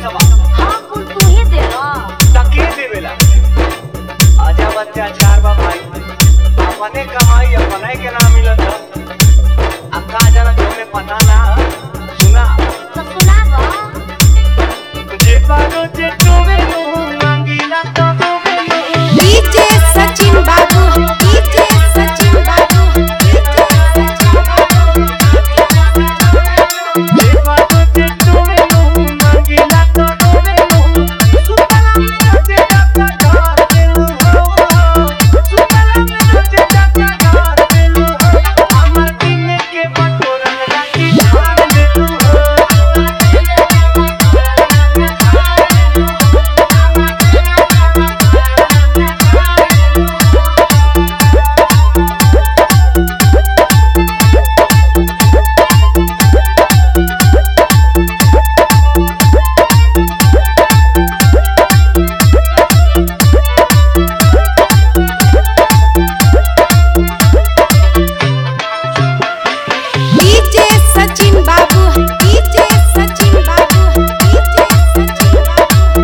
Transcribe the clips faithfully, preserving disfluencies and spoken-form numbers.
पैसा? हां कुल तू ही देला तके देवेला। आजा बच्चा चार बा भाई अपने कमाई अपने के ना मिलत अक्का जना जो में पता ना सुना तो सुनावा जे पागो जे टोवे नो मांगीला तो टोवे नो डीजे सचिन बाबू डीजे सचिन बाबू डीजे सचिन बाबू जे पागो जे टोवे नो मांगीला तो टोवे नो सुपला में जे जाता घर देलू हो सुपला में जे जाता घर देलू हो हमर दिन के बटोरन राखी धान देलू हो डीजे सचिन बाबू डीजे सचिन बाबू डीजे सचिन बाबू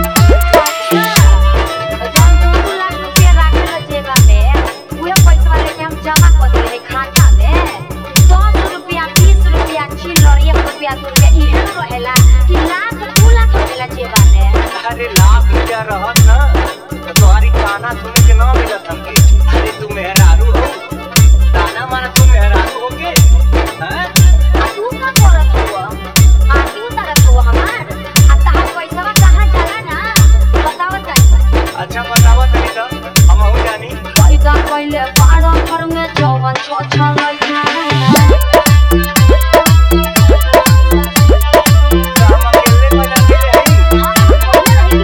जौन दो लाख रुपया राखल जेबा में उहे पैसा लेके हम जमा कर देले खाता में दस रुपया बीस रुपया चिल्लर एक रुपया दो रुपया इहे न रहेला कि लाख दो लाख रहेला जेबा में अरे लाख रुपया रहत ना तो तुम्हारी ताना सुने के ना मिलत हमके अरे तू मेहरारू हो ताना माना तू मेहरारू हो के हैं आ तू का करत हो आ तू तरत हो हमार आ तहार पैसा कहां जाला ना बतावत जाई अच्छा बतावा तनी तो हम हो जानी पैसा पहिले बारह घर में जवन छ छ लइका तो हम अकेले पैदा के आई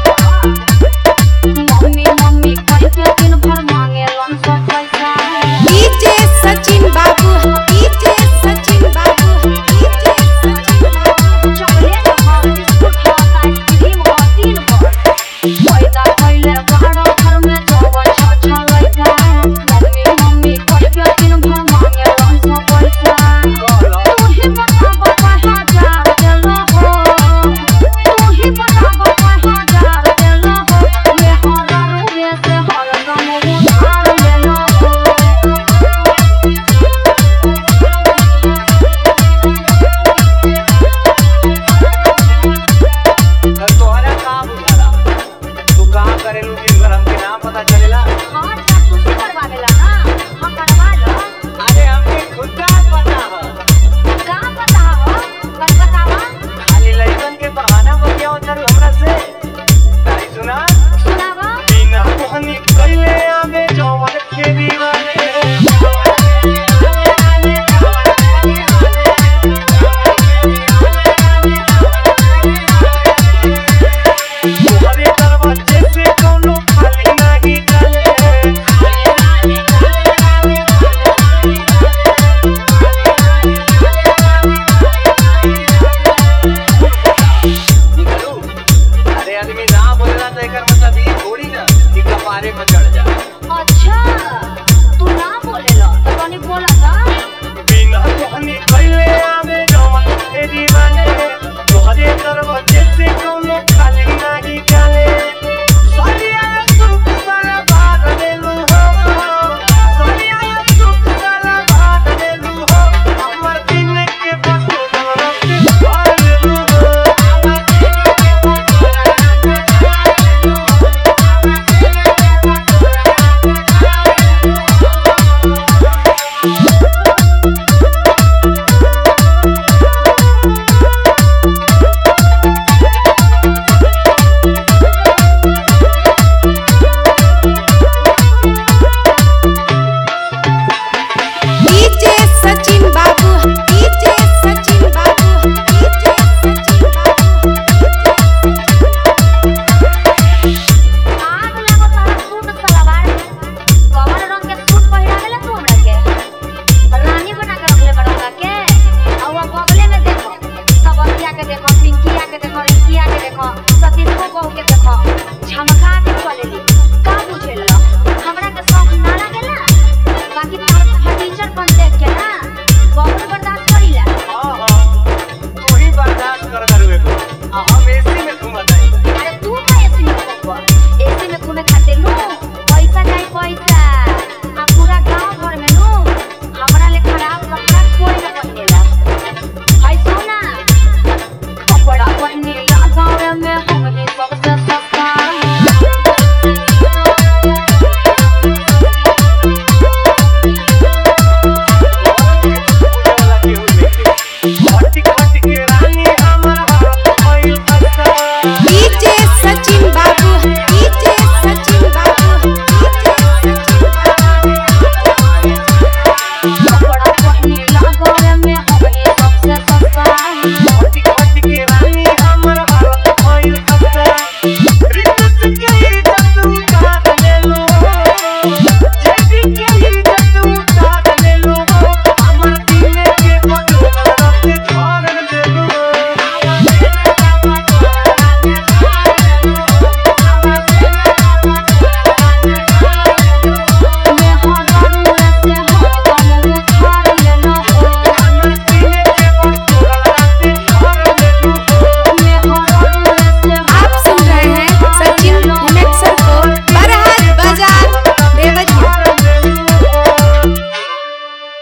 मम्मी मम्मी कह के दिन भर मांगे लन सब पैसा डीजे सचिन बाबू डीजे सचिन बाबू डीजे सचिन बाबू चॉकलेट और बिस्कुट और आइसक्रीम और दिन भर पैसा पहिले बारह घर में जवन छ छ लइका मम्मी मम्मी कह के दिन भर मांगे लन सब पैसा कहला तू ही बता बता हजार देलो हो तू ही बता बता हजार देलो हो ये हर रुपये से हर गम उधार लेलो हो तो तोहरा का बुझाला तू कहां करेलू दिन भर हमके ना पता चलेला हाँ जासूसी करवावेला ना हाँ करवा लो अरे हमके खुद का पता है का पता हो बस बतावा खाली लइकन के बहाना बतिया उधर हमरा से ताई सुना सुनावा बिना मोहनी कइले आवे जवन खेरी वाले तुम्हारे दरवाजे से कोनो खाली नहीं चले निकलू अरे आदमी ना बोलना तो एकर मतलब ये थोड़ी ना कि कपारे पर चढ़ जा अच्छा तू ना बोलेला तो तनी बोला था बिना मोहनी कइले आवे जवन खेरी वाले तुम्हारे दरवाजे से कोनो खाली नहीं चले सरिया सुख सारा बात देलू हो सरिया सुख सारा बात देलू हो हमर दिन के बटोरा रख भर देलू हो हमर दिन के बटोरा रख डीजे सचिन बाबू डीजे सचिन बाबू डीजे सचिन बाबू आग लागो तारा सूट सलवार कवर रंग के सूट पहिरावेला तू हमरा के रानी बना के रखले बड़ा के और वो बगले में देखो सबरिया के देखो पिंकिया के देखो रिंकिया के देखो सतीशो बहू के देखो झमका के चलेली का बुझेला हमरा के शौक ना लागेला बाकी तोहर फटीचर बन देख के